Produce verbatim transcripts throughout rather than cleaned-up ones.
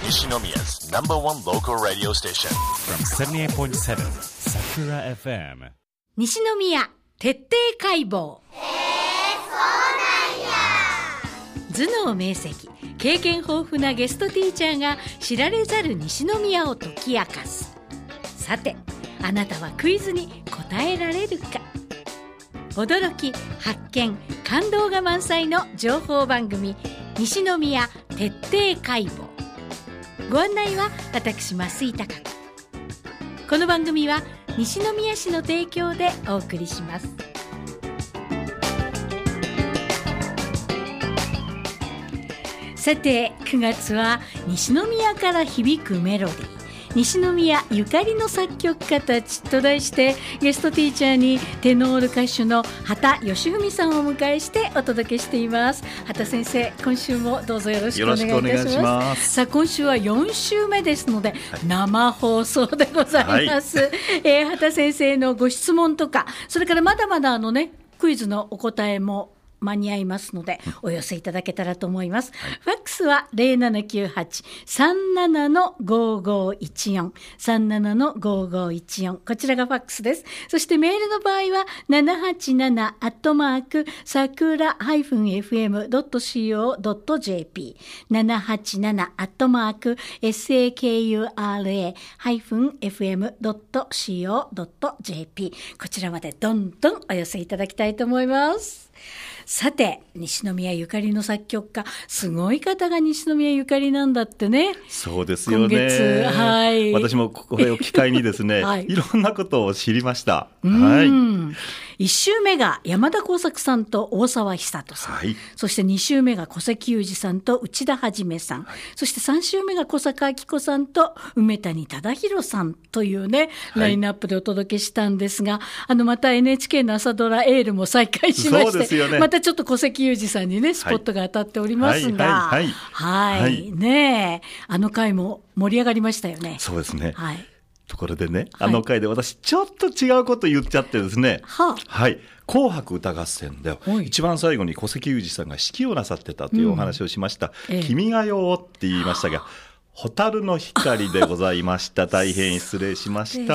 Nishinomiya's number one local radio station from seventy-eight point seven Sakura エフエム西宮徹底解剖。頭脳明晰、経験豊富なゲストティーチャーが知られざる西宮を解き明かす。さて、あなたはクイズに答えられるか。驚き、発見、感動が満載の情報番組、西宮徹底解剖。ご案内は私、増井貴子。この番組は西宮市の提供でお送りします。さて、くがつは西宮から響くメロディー、西宮ゆかりの作曲家たちと題して、ゲストティーチャーにテノール歌手の畑義文さんをお迎えしてお届けしています。畑先生、今週もどうぞよろしくお願いいたします。よろしくお願いします。さあ、今週はよん週目ですので、はい、生放送でございます、はい。えー、畑先生のご質問とか、それからまだまだあのね、クイズのお答えも間に合いますので、お寄せいただけたらと思います。はい、ファックスは ゼロななきゅうはち さんなな ごーごーいちよん さんなな ごーごーいちよん、こちらがファックスです。そしてメールの場合はななはちななアットマークさくら エフエム ドット シーオー ドット ジェーピー ななはちななアットマーク サクラ エフエム ドット シーオー ドット ジェーピー、 こちらまでどんどんお寄せいただきたいと思います。さて、西宮ゆかりの作曲家、すごい方が西宮ゆかりなんだってね。 そうですよね。 今月、はい、 私もこれを機会にですね、はい、いろんなことを知りました。 はい、いち週目が山田耕作さんと大沢久人さん、はい、そしてに週目が小関裕二さんと内田はじめさん、はい、そしてさん週目が小坂明子さんと梅谷忠宏さんというね、ラインナップでお届けしたんですが、はい、あのまた エヌエイチケー の朝ドラエールも再開しまして、そうですよね、またちょっと小関裕二さんにねスポットが当たっておりますが、はいはいはいはい、ねえ、あの回も盛り上がりましたよね。 そうですね、 はい、 ところでね、あの回で私ちょっと違うこと言っちゃってですね、 はあ、 はい、紅白歌合戦で一番最後に小関裕二さんが指揮をなさってたというお話をしました、うん、ええ、君が代って言いましたが、蛍の光でございました。大変失礼しました。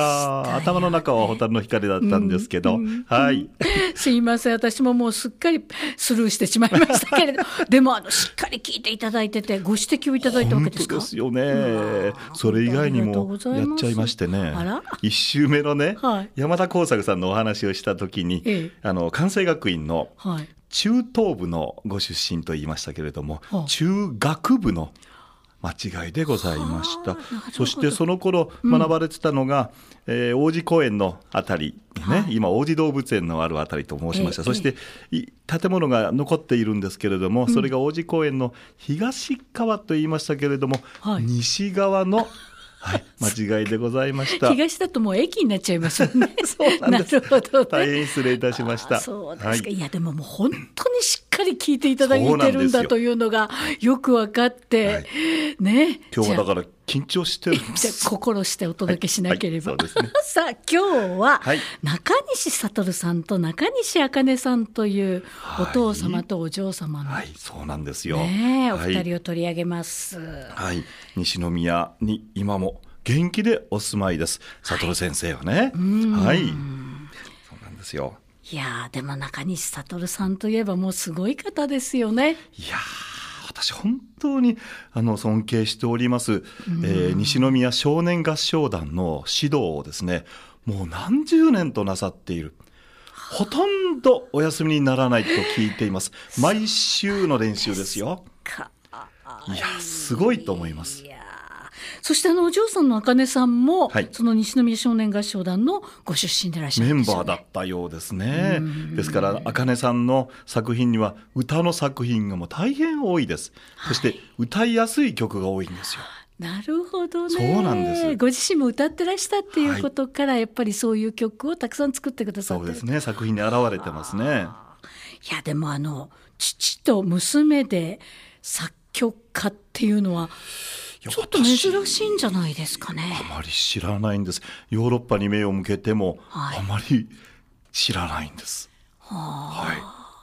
頭の中は蛍の光だったんですけど、うん、はい。 すいません、私ももうすっかりスルーしてしまいましたけれど、でもあのしっかり聞いていただいてて、ご指摘をいただいたわけですか。 本当ですよね。それ以外にもやっちゃいましてね。あら、一週目のね、はい、山田耕作さんのお話をしたときに、ええ、あの関西学院の中等部のご出身と言いましたけれども、はい、中学部の間違いでございました。そしてその頃学ばれてたのが、うん、えー、王子公園のあたり、ね、はい、今王子動物園のあるあたりと申しました。えー、そして、えー、建物が残っているんですけれども、それが王子公園の東側と言いましたけれども、はい、西側のはい、間違いでございました。 東だともう駅になっちゃいますよね。 そうなんです。 なるほどね。 大変失礼いたしました。 そうですか、はい、いやでももう本当にしっかり聞いていただいてるんだというのがよく分かって、はい、ね。 今日はだから緊張してるんです。 心してお届けしなければ。 はいはい、そうですね。 さあ今日は中西悟さんと中西茜さんというお父様とお嬢様の、 はいはい、そうなんですよ。 ね、お二人を取り上げます。はい、 はい、西宮に今も元気でお住まいです、悟先生はね。はい、はい、そうなんですよ。 いやでも中西悟さんといえばもうすごい方ですよね。 いや私本当にあの尊敬しております、えー、西宮少年合唱団の指導をですね、もう何十年となさっている。ほとんどお休みにならないと聞いています。毎週の練習ですよ。いやすごいと思います。 そしてあのお嬢さんの茜さんも、はい、その西宮少年合唱団のご出身でいらっしゃるんですよね。 メンバーだったようですね。ですから茜さんの作品には歌の作品がもう大変多いです。はい、そして歌いやすい曲が多いんですよ。 なるほどね。 そうなんです。 ご自身も歌ってらしたっていうことから、はい、やっぱりそういう曲をたくさん作ってくださってる。 そうですね、作品に現れてますね。 いやでもあの父と娘で作曲家っていうのはちょっと珍しいんじゃないですかね。 あまり知らないんです。ヨーロッパに目を向けても、はい、あまり知らないんです。 はあ、 はい、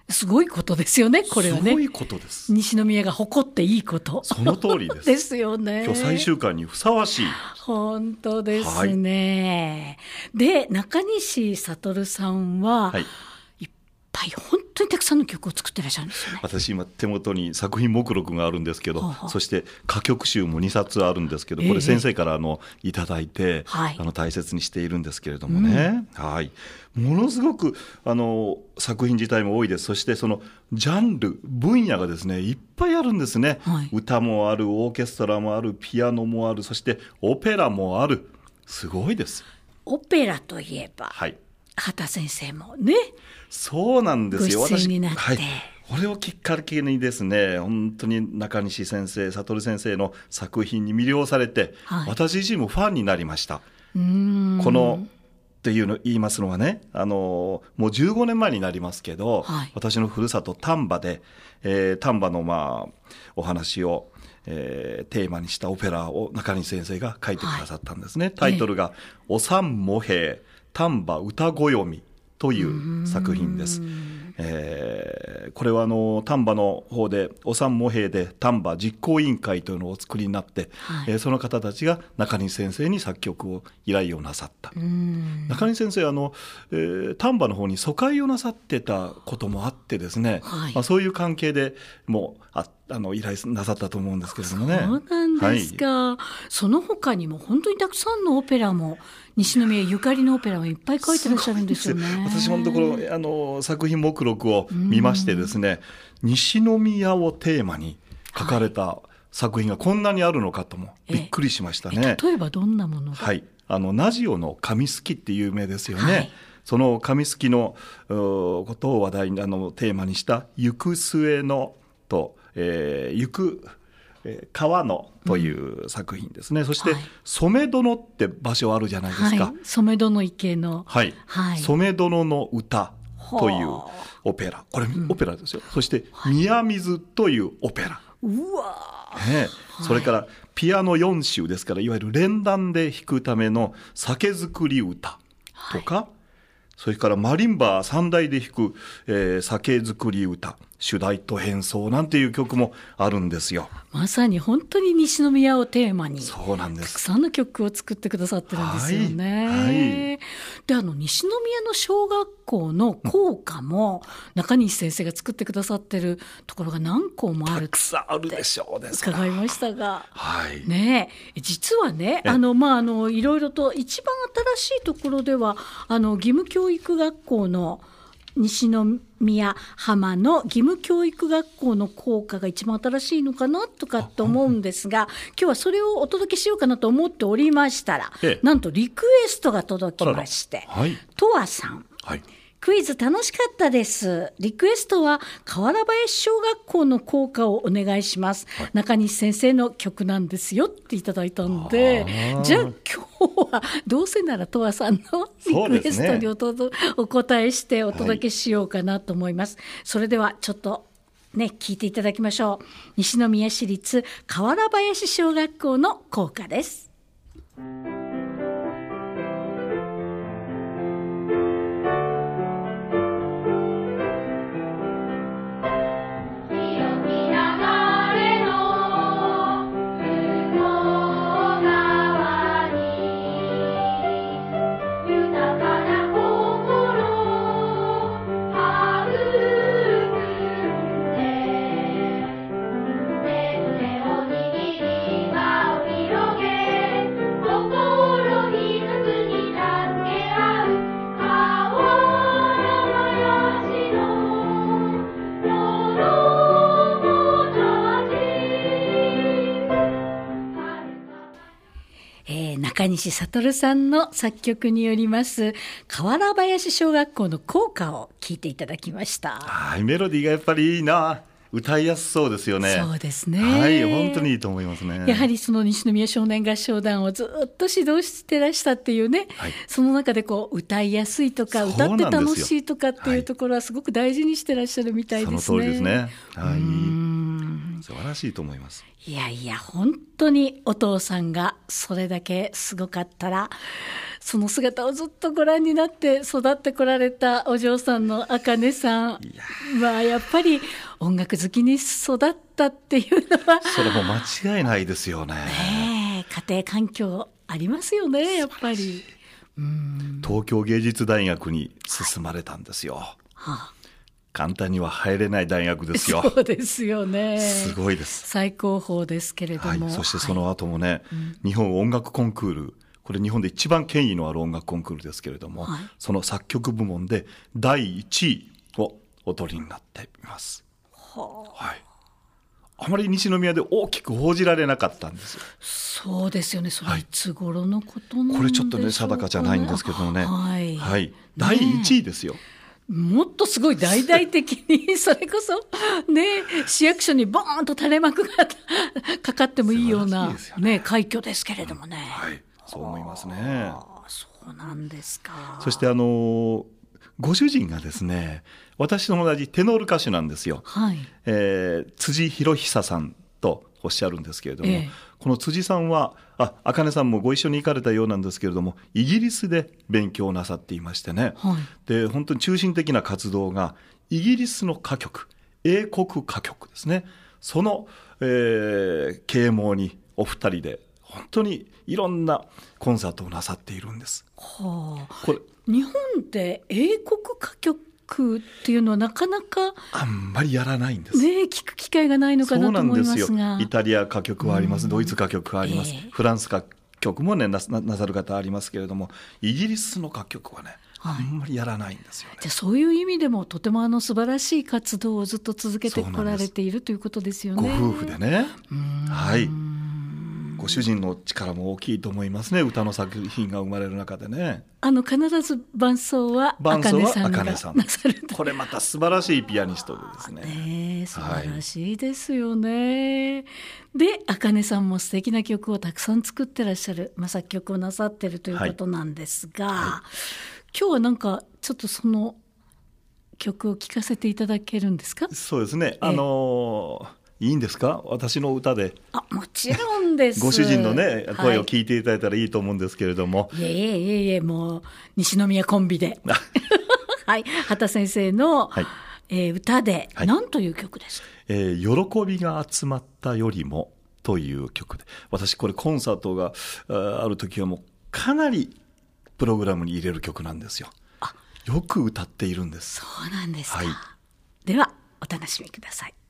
すごいことですよね、これはね。 すごいことです。 西宮が誇っていいこと。 その通りです。 ですよね。 今日最終回にふさわしい。 本当ですね。はい、で、中西悟さんは、はい、いっぱい本当にたくさんの曲を作ってらっしゃるんですよね。 私今手元に作品目録があるんですけど、ははそして歌曲集もにさつあるんですけど、これ先生からあのいただいて、はい、あの大切にしているんですけれどもね、うん、はい、ものすごくあの作品自体も多いです。そしてそのジャンル分野がですねいっぱいあるんですね、はい、歌もある、オーケストラもある、ピアノもある、そしてオペラもある。すごいです。 オペラといえば、はい、畑先生もね、 そうなんですよ。 ご出演になって、はい、 これをきっかけにですね、本当に中西先生、悟先生の作品に魅了されて、はい、私自身もファンになりました。うーん、このっていうの言いますのはね、あのもうじゅうごねんまえになりますけど、はい、私のふるさと丹波で、えー、丹波のまあお話を、えー、テーマにしたオペラを中西先生が書いてくださったんですね、はい、タイトルが、えー、お三茂平丹波歌暦という作品です。えー、これはあの丹波の方でお三茂平で丹波実行委員会というのをお作りになって、はい、えー、その方たちが中西先生に作曲を依頼をなさった。中西先生はあの、えー、丹波の方に疎開をなさってたこともあってですね、はい、まあ、そういう関係でもうああの依頼なさったと思うんですけれどもね。 そうなんですか、はい、その他にも本当にたくさんのオペラも、西宮ゆかりのオペラをいっぱい書いてらっしゃるんですよね。 私本当このあの作品目録を見ましてですね、西宮をテーマに書かれた作品がこんなにあるのかともびっくりしましたね。 例えばどんなものが。 はい、あのナジオの紙すきって有名ですよね、はい、その紙すきのことを話題にあのテーマにした行く末のと、えー、行く川のという作品ですね、うん、そして、はい、染殿って場所あるじゃないですか、 はい、染殿池の、 はいはい、染殿の歌というオペラ、これ、うん、オペラですよ。そして宮水というオペラ、 うわ、 ね、それからピアノよんしゅうですから、いわゆる連弾で弾くための酒造り歌とか、はい、それからマリンバ三台で弾く、えー、酒造り歌、主題と変奏なんていう曲もあるんですよ。 まさに本当に西宮をテーマに、 そうなんです、 たくさんの曲を作ってくださってるんですよね、はいはい、であの西宮の小学校の校歌も中西先生が作ってくださってるところが何校もあるってたくさんあるでしょうです伺いましたが、 はい、 ね、実はね、あの、まあ、あのいろいろと一番新しいところではあの義務教育学校の西宮浜の義務教育学校の校歌が一番新しいのかなとかと思うんですが、今日はそれをお届けしようかなと思っておりましたら、ええ、なんとリクエストが届きまして、はい、とわさん、はい、クイズ楽しかったです。リクエストは河原林小学校の校歌をお願いします、はい、中西先生の曲なんですよっていただいたんで、じゃあ今日はどうせならとわさんのリクエストに お, と、ね、お答えしてお届けしようかなと思います、はい、それではちょっとね聞いていただきましょう。西宮市立河原林小学校の校歌です。中西悟さんの作曲によります河原林小学校の校歌を聴いていただきました。 はい、メロディーがやっぱりいいな、歌いやすそうですよね。 そうですね、 はい、本当にいいと思いますね。 やはりその西宮少年合唱団をずっと指導してらしたっていうね、はい、その中でこう歌いやすいとか歌って楽しいとかっていうところはすごく大事にしてらっしゃるみたいですね。 その通りですね、はい、うん素晴らしいと思います。 いやいや本当にお父さんがそれだけすごかったらその姿をずっとご覧になって育ってこられたお嬢さんの茜さんはやっぱり音楽好きに育ったっていうのはそれも間違いないですよね。 ねえ、家庭環境ありますよね、やっぱり。うん、 東京芸術大学に進まれたんですよ、はいはあ、簡単には入れない大学ですよ。 そうですよね。 すごいです。 最高峰ですけれども、 はい、そしてその後もね、はい、 うん、 日本音楽コンクール、これ日本で一番権威のある音楽コンクールですけれども、はい、その作曲部門でだいいちいをお取りになっています。はあ、はい、あまり西宮で大きく報じられなかったんですよ。 そうですよね。それいつ頃のことなんでしょうかね。 これちょっとね定かじゃないんですけどね、はいはい、だいいちいですよ。 もっとすごい大々的にそれこそ、ね、市役所にボーンと垂れ幕がかかってもいいような、ねね、快挙ですけれどもね、 はい、そう思いますね。 そうなんですか。 そしてあのご主人がですね、私と同じテノール歌手なんですよ、はい、えー、辻博久さんとおっしゃるんですけれども、ええ、この辻さんはあ茜さんもご一緒に行かれたようなんですけれども、イギリスで勉強なさっていましてね、はい、で本当に中心的な活動がイギリスの歌曲、英国歌曲ですね、その、えー、啓蒙にお二人で本当にいろんなコンサートをなさっているんです、はあ、これ日本で英国歌曲っていうのはなかなかあんまりやらないんです、 ね、聞く機会がないのかなと思いますが。そうなんですよ。イタリア歌曲はあります、ドイツ歌曲はあります、えー、フランス歌曲も、ね、な, なさる方ありますけれども、イギリスの歌曲はね、はい、あんまりやらないんですよね。 じゃあそういう意味でもとてもあの素晴らしい活動をずっと続けてこられているということですよね。 ご夫婦でね、うん、はい、ご主人の力も大きいと思いますね。歌の作品が生まれる中でね、 あの必ず伴奏は茜さんがなさる。 これまた素晴らしいピアニストでですね、 ね、素晴らしいですよね、はい、で茜さんも素敵な曲をたくさん作ってらっしゃる、まあ、作曲をなさってるということなんですが、はいはい、今日はなんかちょっとその曲を聴かせていただけるんですか。 そうですね、あのーいいんですか、私の歌で。 あ、もちろんです。 ご主人のね声を聞いていただいたらいいと思うんですけれども、 はい、いえいえいえいえ、もう西宮コンビではい、畑先生の、はい、えー、歌で、はい、何という曲ですか。 えー、喜びが集まったよりもという曲で、私これコンサートが あ, ある時はもうかなりプログラムに入れる曲なんですよ。あ、よく歌っているんです。 そうなんですか、 はい、 ではお楽しみください。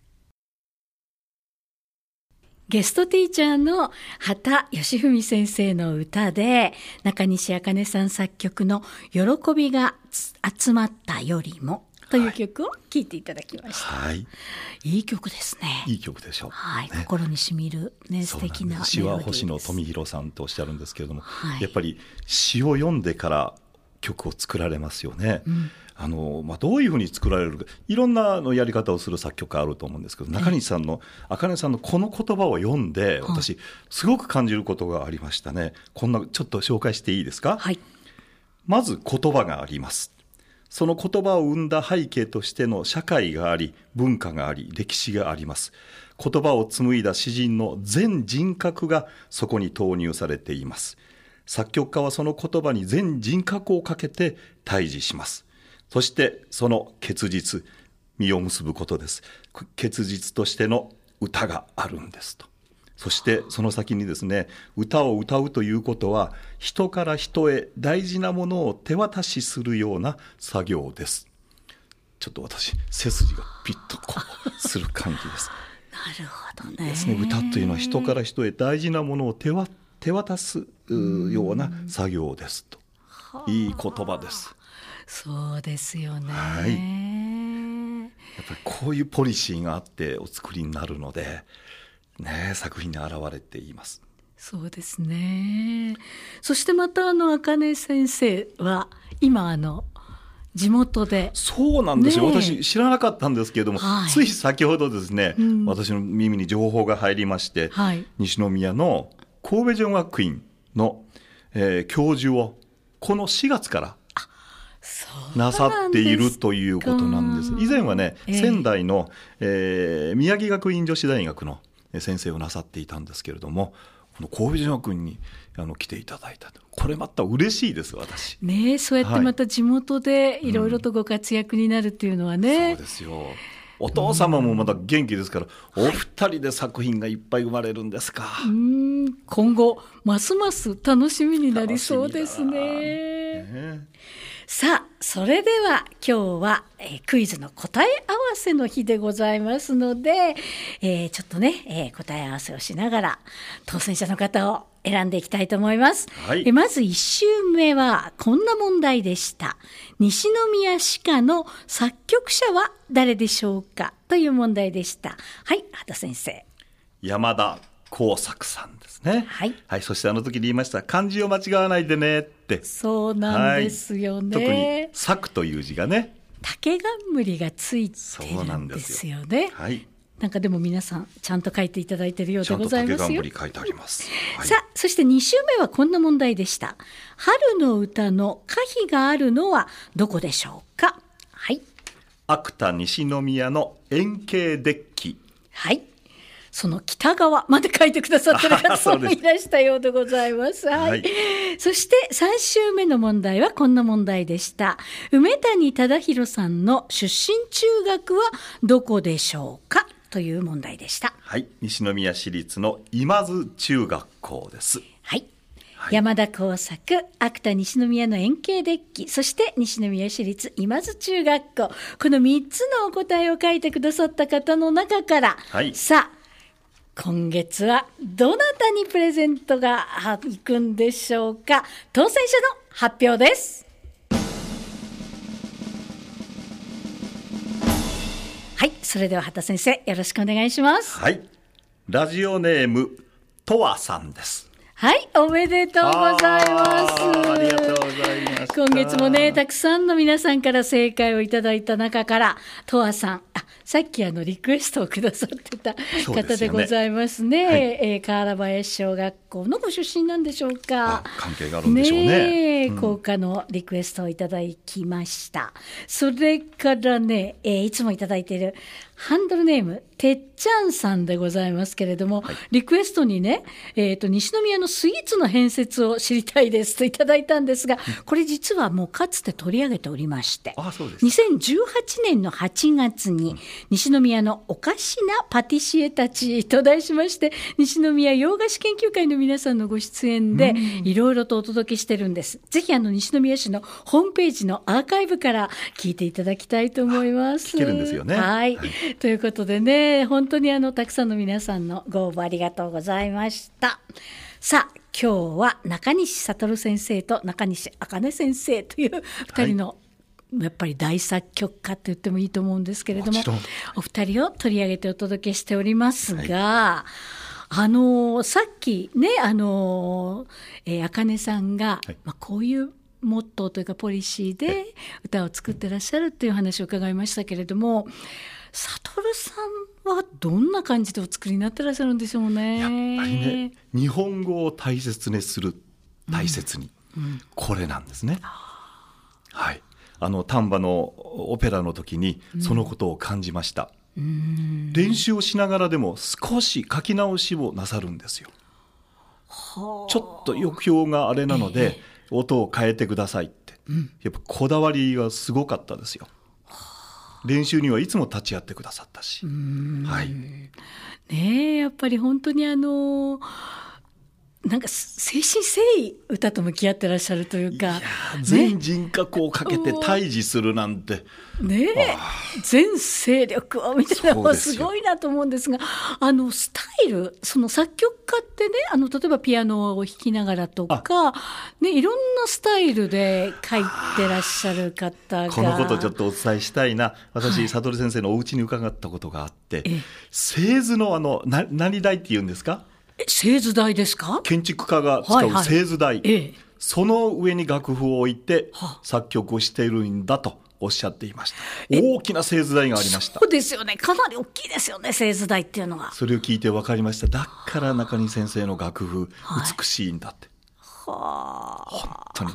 ゲストティーチャーの畑義文先生の歌で、中西茜さん作曲の喜びが集まったよりもという曲を聴いていただきました、はい、いい曲ですね。 いい曲でしょう、 はい、ね、心にしみる、ね、素敵なメロディーです。 詩は星野富弘さんとおっしゃるんですけれども、はい、やっぱり詩を読んでから曲を作られますよね、うん、あのまあ、どういうふうに作られるか、いろんなのやり方をする作曲家あると思うんですけど、中西さんの茜さんのこの言葉を読んで私すごく感じることがありましたね。こんなちょっと紹介していいですか。はい、まず言葉があります。その言葉を生んだ背景としての社会があり、文化があり、歴史があります。言葉を紡いだ詩人の全人格がそこに投入されています。作曲家はその言葉に全人格をかけて対峙します。そしてその結実、実を結ぶことです。結実としての歌があるんですと。そしてその先にですね、歌を歌うということは人から人へ大事なものを手渡しするような作業です。ちょっと私背筋がピッとこうする感じです。 なるほどね。 ですね、歌というのは人から人へ大事なものを手わ手渡すような作業ですと。いい言葉です。 そうですよね、 はい、やっぱりこういうポリシーがあってお作りになるので、ね、作品に現れています。 そうですね。そしてまたあの茜先生は今あの地元で。 そうなんですよ、ね、私知らなかったんですけれども、はい、つい先ほどですね、うん、私の耳に情報が入りまして、はい、西宮の神戸女学院の、えー、教授をこのしがつからなさっているということなんです。以前はね、えー、仙台の、えー、宮城学院女子大学の先生をなさっていたんですけれども、 この神戸女学院にあの来ていただいた。これまた嬉しいです私。 ね、そうやってまた地元でいろいろとご活躍になるっていうのはね、 うん、そうですよ。お父様もまだ元気ですから、うん、お二人で作品がいっぱい生まれるんですか。 うーん、今後ますます楽しみになりそうですね。ね、さあ、それでは今日は、えー、クイズの答え合わせの日でございますので、えー、ちょっとね、えー、答え合わせをしながら当選者の方を選んでいきたいと思います。はい、えまずいち週目はこんな問題でした。西宮歯科の作曲者は誰でしょうかという問題でした。はい、畑先生。 山田耕作さんですね。はい、はい、そしてあの時に言いました漢字を間違わないでねって。 そうなんですよね。はい、 特に作という字がね、 竹冠がついてるんですよね。はい、なんかでも皆さんちゃんと書いていただいているようでございますよ。 ちゃんと竹冠書いてあります。はい、 さあ、そしてに週目はこんな問題でした。春の歌の歌碑があるのはどこでしょうか。はい、 芥田西宮の円形デッキ。 はい、その北側まで書いてくださってる方もいらしたようでございます。はいはい、そしてさん週目の問題はこんな問題でした。梅谷忠宏さんの出身中学はどこでしょうかという問題でした。 はい、西宮市立の今津中学校です。 はい、はい、山田耕作、芥田西宮の円形デッキ、そして西宮市立今津中学校、このみっつのお答えを書いてくださった方の中から、はい、さあ今月はどなたにプレゼントが行くんでしょうか。当選者の発表です。はい、それでは畑先生よろしくお願いします。 はい、ラジオネームとわさんです。 はい、おめでとうございます。 ありがとうございます。 今月もね、たくさんの皆さんから正解をいただいた中からとわさん、あ、さっきあのリクエストをくださってた方でございますね。はい、えー、河原林小学校のご出身なんでしょうか。 関係があるんでしょうね。 ね、うん、校歌のリクエストをいただきました。それからね、えー、いつもいただいているハンドルネームてっちゃんさんでございますけれども、はい、リクエストにね、えーと、西宮のスイーツの変説を知りたいですといただいたんですが、これ実はもうかつて取り上げておりまして、 あ、そうです。 にせんじゅうはちねんのはちがつに西宮のおかしなパティシエたちと題しまして、西宮洋菓子研究会の皆さんのご出演でいろいろとお届けしてるんです。ぜひあの西宮市のホームページのアーカイブから聞いていただきたいと思います。 聞けるんですよね。 はい、はい、ということでね、本当にあのたくさんの皆さんのご応募ありがとうございました。さあ、今日は中西悟先生と中西茜先生というふたりの、はい、やっぱり大作曲家と言ってもいいと思うんですけれども、もお二人を取り上げてお届けしておりますが、はい、あのさっきね、あのえー、茜さんが、はい、まあ、こういうモットーというかポリシーで歌を作ってらっしゃるという話を伺いましたけれども、悟さんはどんな感じでお作りになってらっしゃるんでしょうね。 やっぱりね、日本語を大切にする、大切に、うんうん、これなんですね。はい、あの丹波のオペラの時にそのことを感じました。うん、練習をしながらでも少し書き直しをなさるんですよ。ちょっと抑揚があれなので、えー、音を変えてくださいって、うん、やっぱこだわりがすごかったですよ。練習にはいつも立ち会ってくださったし、はい、 ねえ、やっぱり本当にあのなんか誠心誠意歌と向き合ってらっしゃるというか、いや、 全人格をかけて対峙するなんて、 ねえ、全勢力をみたいなのはすごいなと思うんですが、あのスタイル、その作曲家ってね、あの例えばピアノを弾きながらとか、ね、いろんなスタイルで書いてらっしゃる方が、 このことちょっとお伝えしたいな。私、はい、悟先生のお家に伺ったことがあって、製図のあのな何台っていうんですか、 製図台ですか。 建築家が使う製図台、はいはい、ええ、その上に楽譜を置いて作曲をしているんだとおっしゃっていました。大きな製図台がありました。 そうですよね、かなり大きいですよね、製図台っていうのが。 それを聞いて分かりました。だから中西先生の楽譜、はい、美しいんだって。はあ、本当に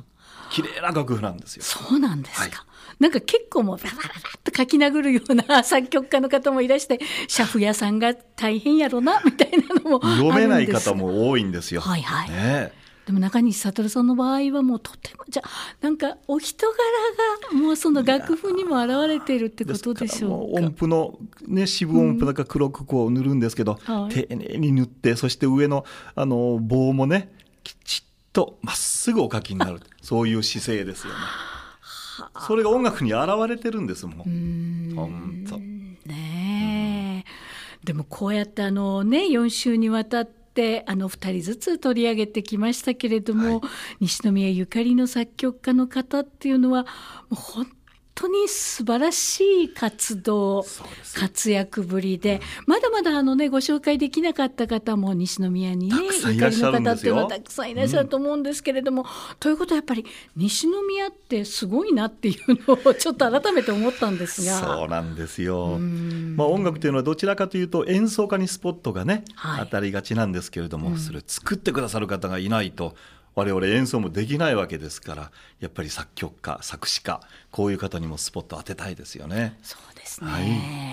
綺麗な楽譜なんですよ。 そうなんですか、はい、なんか結構もうババババッと書き殴るような作曲家の方もいらして、写譜屋さんが大変やろなみたいなのもあるんです。 読めない方も多いんですよ。 はいはい、 ね、 でも中西悟さんの場合はもうとても、じゃなんかお人柄がもうその楽譜にも表れているってことでしょうか。 もう音符の、ね、四分音符だから黒くこう塗るんですけど、うんはい、丁寧に塗って、そして上のあの棒もねきちっとまっすぐお書きになるそういう姿勢ですよね。それが音楽に現れてるんですもん。うーん本当ねえ、うん、でもこうやってあの、ね、よん週にわたってあのふたりずつ取り上げてきましたけれども、はい、西宮ゆかりの作曲家の方っていうのはもう本当に素晴らしい活動活躍ぶりで、うん、まだまだあの、ね、ご紹介できなかった方も西宮に、ね、ゆかりの方っていうのはたくさんいらっしゃると思うんですけれども、うん、ということはやっぱり西宮ってすごいなっていうのをちょっと改めて思ったんですが。 そうなんですよ、まあ、音楽というのはどちらかというと演奏家にスポットがね、はい、当たりがちなんですけれども、うん、それを作ってくださる方がいないと我々演奏もできないわけですから、やっぱり作曲家作詞家こういう方にもスポット当てたいですよね。 そうですね、はい、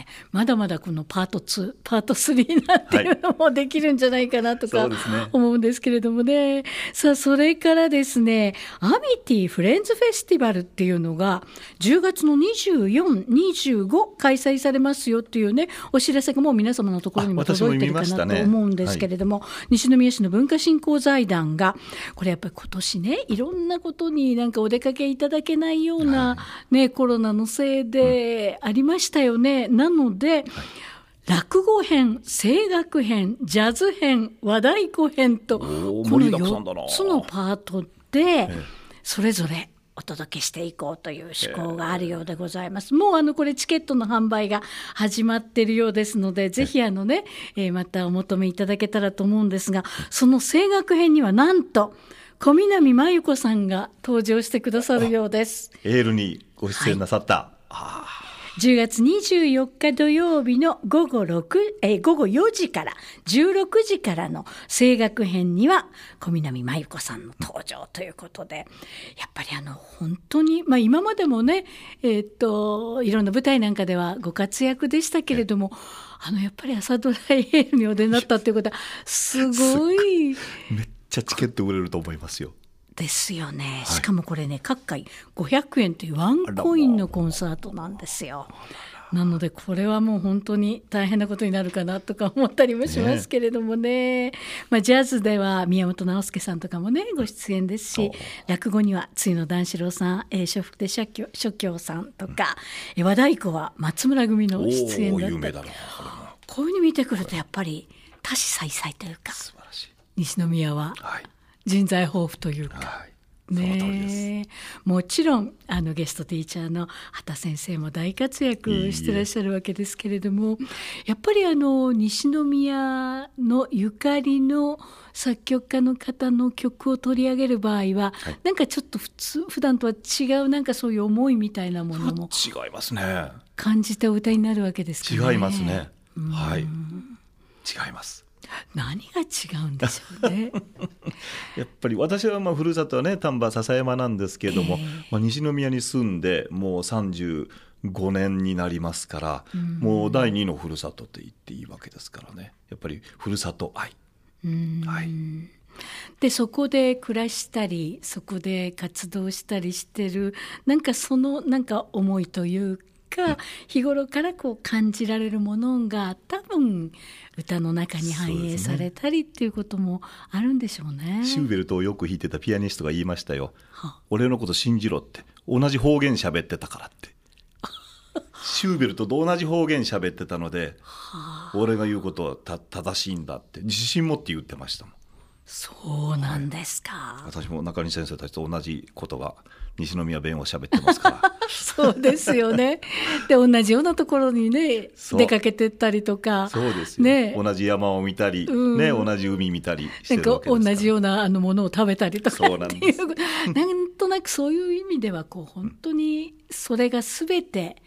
まだまだこのパートツーパートスリーなんていうのもできるんじゃないかなとか思うんですけれども ね, ねさあそれからですね、アミティフレンズフェスティバルっていうのがじゅうがつのにじゅうよっか、にじゅうご開催されますよっていうねお知らせがもう皆様のところにも届いてるかなと思うんですけれども、ねはい、西宮市の文化振興財団がこれやっぱり今年ねいろんなことになんかお出かけいただけないような、ねはい、コロナのせいでありましたよね、うん、なので、はい、落語編、声楽編、ジャズ編、和太鼓編とこのよっつのパートでそれぞれお届けしていこうという趣向があるようでございます。もうあのこれチケットの販売が始まっているようですので、ぜひあのね、えー、またお求めいただけたらと思うんですが、その声楽編にはなんと小南真由子さんが登場してくださるようです。 エールにご出演なさった、はい、あじゅうがつにじゅうよっか土曜日の午後ろく、えー、午後よじからじゅうろくじからの声楽編には小南真由子さんの登場ということで、やっぱりあの本当に、まあ、今までもね、えー、っといろんな舞台なんかではご活躍でしたけれども、あのやっぱり朝ドラエールにお出になったっていうことはすごいめっちゃチケット売れると思いますよ。 ですよね、はい、しかもこれね各回ごひゃくえんというワンコインのコンサートなんですよ。なのでこれはもう本当に大変なことになるかなとか思ったりもしますけれども ね, ねまあ、ジャズでは宮本直輔さんとかもねご出演ですし、落語には露野段四郎さん、えー、笑福亭諸教さんとか、うん、和太鼓は松村組の出演だったり、こういうふうに見てくるとやっぱり多種多彩というか、素晴らしい西宮は、はい人材豊富というか、はい、ね、もちろんあのゲストティーチャーの畑先生も大活躍してらっしゃるわけですけれども、いいやっぱりあの西宮のゆかりの作曲家の方の曲を取り上げる場合は、はい、なんかちょっと普通普段とは違うなんかそういう思いみたいなものも違いますね。 感じた歌になるわけですかね。 違いますね、はい、違います。 何が違うんでしょうねやっぱり私はまあふるさとはね丹波篠山なんですけれども、えーまあ、西宮に住んでもうさんじゅうごねんになりますから、うん、もう第二のふるさとと言っていいわけですからね。やっぱりふるさと愛、うん、はい、 でそこで暮らしたりそこで活動したりしてるなんかそのなんか思いというか日頃からこう感じられるものが多分歌の中に反映されたりっていうこともあるんでしょうね。 シューベルトをよく弾いてたピアニストが言いましたよ。俺のこと信じろって、同じ方言喋ってたからってシューベルトと同じ方言喋ってたので俺が言うことはた正しいんだって自信持って言ってましたもん。 そうなんですか、 はい、私も中西先生たちと同じことが西宮弁を喋ってますからそうですよね。で同じようなところにね出かけてったりとか、 そうですよ、ね、同じ山を見たり、うんね、同じ海見たりしてるわけですから、 なんか同じようなあのものを食べたりとかっていう、 そうなんですなんとなくそういう意味ではこう本当にそれが全て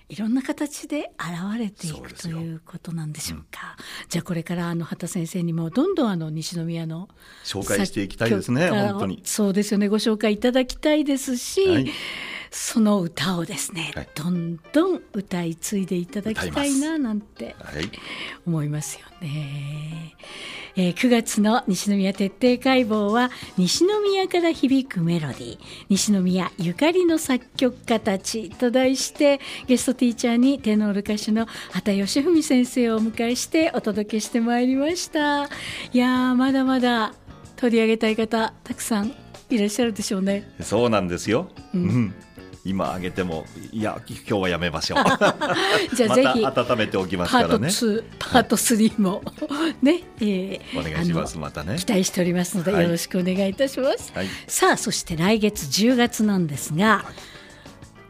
いろんな形で現れていくということなんでしょうか、うん、じゃあこれからあの畑先生にもどんどんあの西宮の紹介していきたいですね。本当にそうですよね、ご紹介いただきたいですし、はい、その歌をですね、はい、どんどん歌い継いでいただきたいななんて思いますよね、えー、くがつの西宮徹底解剖は西宮から響くメロディー、西宮ゆかりの作曲家たちと題してゲストティーチャーにテノール歌手の畑義文先生をお迎えしてお届けしてまいりました。いやーまだまだ取り上げたい方たくさんいらっしゃるでしょうね。 そうなんですよ、うんうん、今あげてもいや今日はやめましょうじゃあぜひまた温めておきますからね。 パートツー、パートスリーもね、えー、お願いします。またね期待しておりますのでよろしくお願いいたします、はい、さあそして来月じゅうがつなんですが、はい、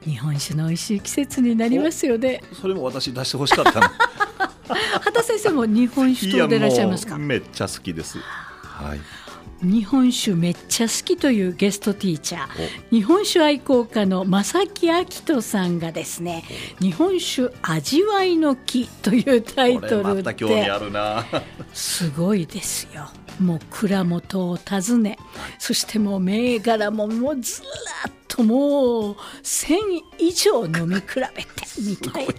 日本酒の美味しい季節になりますよね。 それも私出してほしかったな畑先生も日本酒とでいらっしゃいますか？ いやもうめっちゃ好きです、はい、 日本酒めっちゃ好きというゲストティーチャー、日本酒愛好家の正木明人さんがですね、日本酒味わいの木というタイトルで、これまた興味あるなすごいですよ。もう蔵元を訪ね、そしてもう銘柄ももうずらっともうせん以上飲み比べてみたいな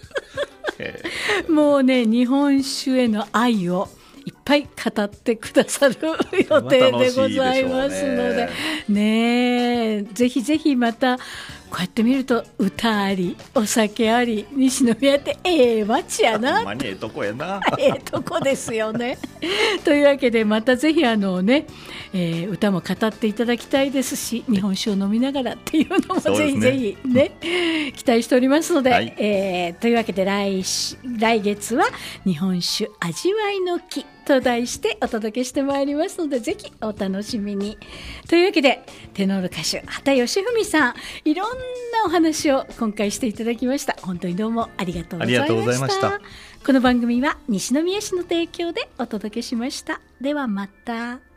もうね日本酒への愛をいっぱい語ってくださる予定でございますので、ねえぜひぜひまたこうやって見ると歌ありお酒あり西宮ってええ街やな、 ほんまにええとこやなええとこですよねというわけでまたぜひあのね、えー、歌も語っていただきたいですし、日本酒を飲みながらっていうのもぜひぜひね、ね期待しておりますので、はい、えー、というわけで 来, 来月は日本酒味わいの木と題してお届けしてまいりますのでぜひお楽しみに。というわけでテノール歌手畑義文さん、いろんなお話を今回していただきました。本当にどうもありがとうございました。 ありがとうございました。 この番組は西宮市の提供でお届けしました。ではまた。